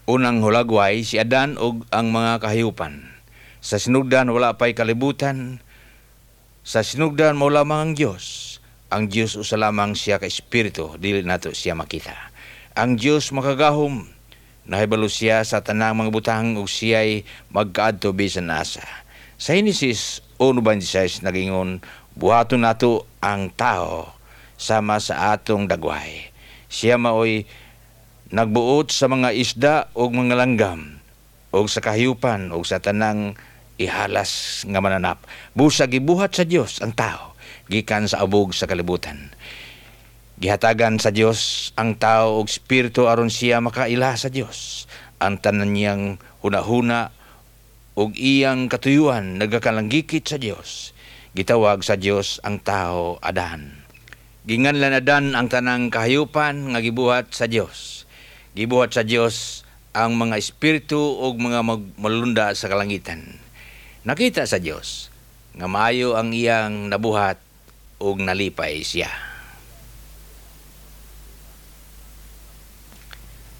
Unang hulagway si Adan ug ang mga kahayupan. Sa sinugdan wala pay kalibutan. Sa sinugdan mao lamang ang Dios. Ang Dios usa lamang siya ka espiritu, dili nato siya makita. Ang Dios makagahom, nahibalo siya sa tanang mga butang ug siya'y magkaadto bisan asa. Sa Henesis 1:26 nagingon, buhaton nato ang tao sama sa atong dagway. Siya maoy nagbuot sa mga isda ug mga langgam ug sa kahayupan ug sa tanang ihalas nga mananap. Busa gibuhat sa Dios ang tao gikan sa abog sa kalibutan. Gihatagan sa Dios ang tao og espiritu aron siya makaila sa Dios. Ang tanan niyang hunahuna ug iyang katuyuan nagakalanggikit sa Dios. Gitawag sa Dios ang tao Adan. Ginganlan Adan ang tanang kahayupan nga gibuhat sa Dios. Gibuhat sa Dios ang mga espiritu ug mga malunda sa kalangitan. Nakita sa Dios nga maayo ang iyang nabuhat ug nalipay siya.